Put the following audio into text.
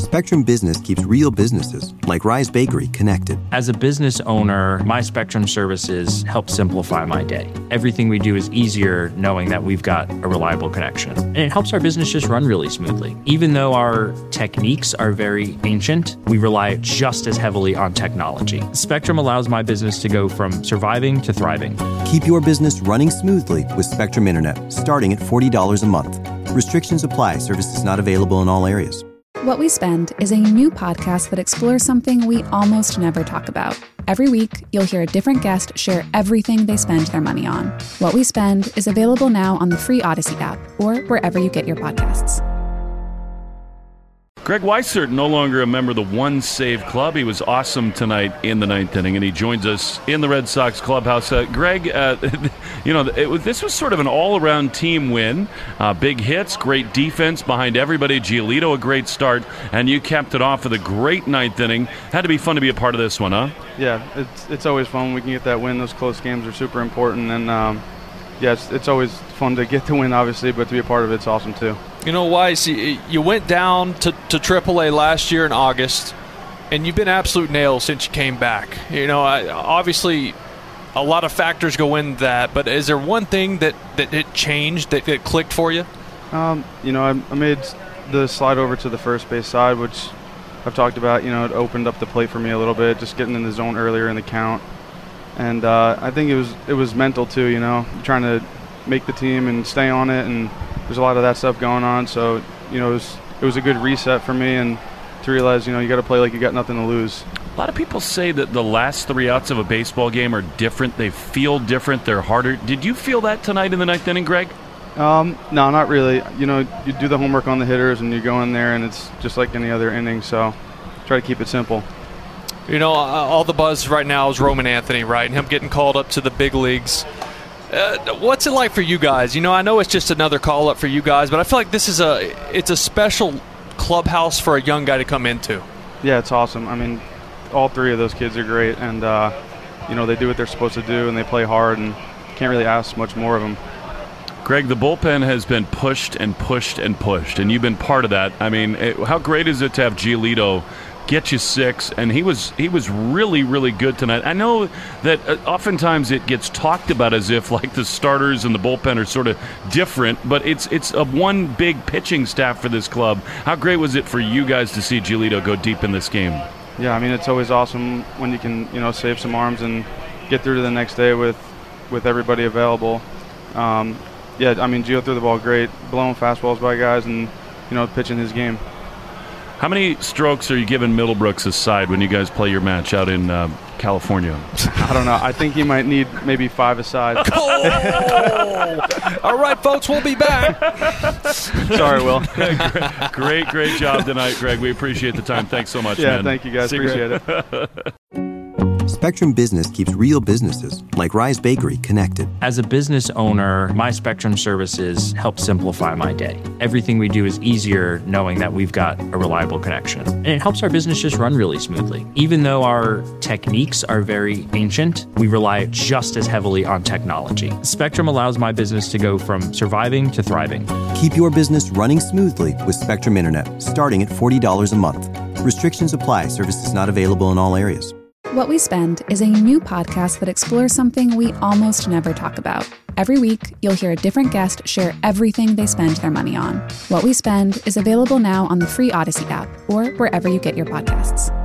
Spectrum Business keeps real businesses, like Rise Bakery, connected. As a business owner, my Spectrum services help simplify my day. Everything we do is easier knowing that we've got a reliable connection. And it helps our business just run really smoothly. Even though our techniques are very ancient, we rely just as heavily on technology. Spectrum allows my business to go from surviving to thriving. Keep your business running smoothly with Spectrum Internet, starting at $40 a month. Restrictions apply. Services not available in all areas. What We Spend is a new podcast that explores something we almost never talk about. Every week, you'll hear a different guest share everything they spend their money on. What We Spend is available now on the free Odyssey app or wherever you get your podcasts. Greg Weissert, no longer a member of the One Save Club. He was awesome tonight in the ninth inning, and he joins us in the Red Sox clubhouse. Greg, this was sort of an all-around team win. Big hits, great defense behind everybody. Giolito, a great start, and you capped it off with a great ninth inning. Had to be fun to be a part of this one, huh? Yeah, it's always fun when we can get that win. Those close games are super important, and it's always fun to get the win, obviously, but to be a part of it's awesome too. You know, Weiss, you went down to AAA last year in August, and you've been absolute nails since you came back. You know, obviously a lot of factors go into that, but is there one thing that it changed, that it clicked for you? I made the slide over to the first base side, which I've talked about. It opened up the plate for me a little bit, just getting in the zone earlier in the count. And I think it was mental too, trying to make the team and stay on it, and there's a lot of that stuff going on. So, it was a good reset for me, and to realize, you got to play like you got nothing to lose. A lot of people say that the last 3 outs of a baseball game are different. They feel different. They're harder. Did you feel that tonight in the ninth inning, Greg? No, not really. You do the homework on the hitters, and you go in there, and it's just like any other inning. So try to keep it simple. All the buzz right now is Roman Anthony, right? And him getting called up to the big leagues. What's it like for you guys? I know it's just another call-up for you guys, but I feel like this is it's a special clubhouse for a young guy to come into. Yeah, it's awesome. I mean, all three of those kids are great, and, they do what they're supposed to do, and they play hard, and can't really ask much more of them. Greg, the bullpen has been pushed and pushed and pushed, and you've been part of that. I mean, how great is it to have Giolito get you 6, and he was really, really good tonight. I know that oftentimes it gets talked about as if like the starters and the bullpen are sort of different, but it's a one big pitching staff for this club. How great was it for you guys to see Giolito go deep in this game? Yeah, I mean, it's always awesome when you can, save some arms and get through to the next day with everybody available. Gio threw the ball great, blowing fastballs by guys, and, pitching his game. How many strokes are you giving Middlebrooks a side when you guys play your match out in California? I don't know. I think he might need maybe 5 a side. All right, folks, we'll be back. Sorry, Will. Great job tonight, Greg. We appreciate the time. Thanks so much, man. Yeah, thank you, guys. Appreciate it. Spectrum Business keeps real businesses, like Rise Bakery, connected. As a business owner, my Spectrum services help simplify my day. Everything we do is easier knowing that we've got a reliable connection. And it helps our business just run really smoothly. Even though our techniques are very ancient, we rely just as heavily on technology. Spectrum allows my business to go from surviving to thriving. Keep your business running smoothly with Spectrum Internet, starting at $40 a month. Restrictions apply. Services not available in all areas. What We Spend is a new podcast that explores something we almost never talk about. Every week, you'll hear a different guest share everything they spend their money on. What We Spend is available now on the free Odyssey app or wherever you get your podcasts.